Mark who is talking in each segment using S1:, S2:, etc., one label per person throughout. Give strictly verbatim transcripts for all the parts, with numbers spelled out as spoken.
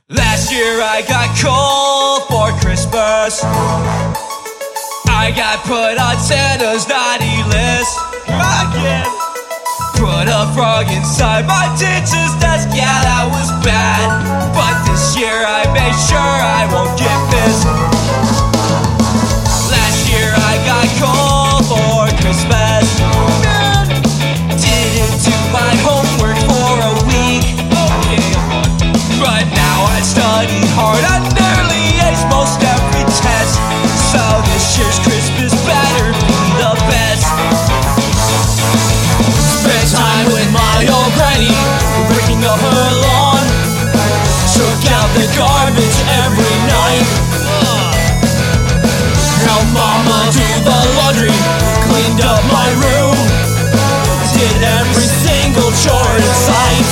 S1: Last year I got coal for Christmas. I got put on Santa's naughty list again. Put a frog inside my teacher's desk, yeah, that was bad. But this year I made sure I won't get pissed. Last year I got coal for Christmas. Didn't do my homework for a week. Okay, but now I study hard, I nearly ace most every test. So this year's Christmas better be the best. Spent time with my old granny, breaking up her lawn. Took out the garbage every night. Helped mama do the laundry, cleaned up my room, did every single chore in sight.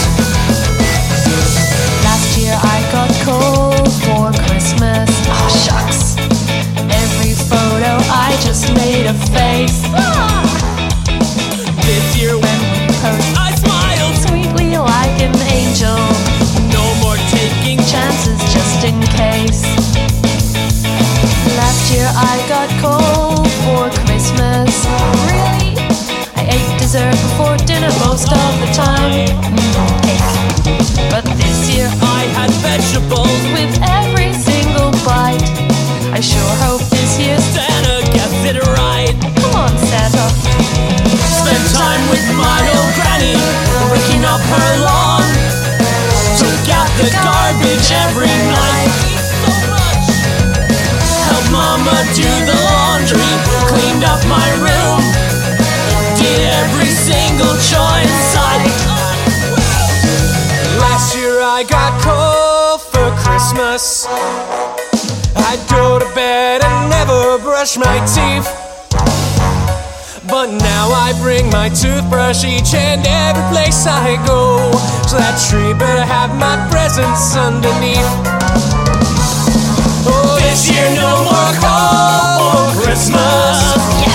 S2: Last year I got coal for Christmas. Oh shucks. Every photo I just made a face. Ah!
S1: This year
S2: When we post,
S1: I smiled.
S2: sweetly like an angel.
S1: No more taking
S2: Chances just in case. Last year I got coal for Christmas. Really? I ate dessert before dinner most of the time. Mm, cake. But this year
S1: I had vegetables.
S2: with every single bite, I sure hope this year's
S1: Santa gets it right.
S2: Come on, Santa.
S1: Spent time with my old granny, raking up her lawn. Took out the garbage every night. Helped mama do the laundry, cleaned up my room, did every single chore in sight. Last year I got coal for Christmas. I'd go to bed and never brush my teeth. But now I bring my toothbrush each and every place I go. So that tree better have my presents underneath. Oh, this year no more coal for Christmas.
S2: Yeah.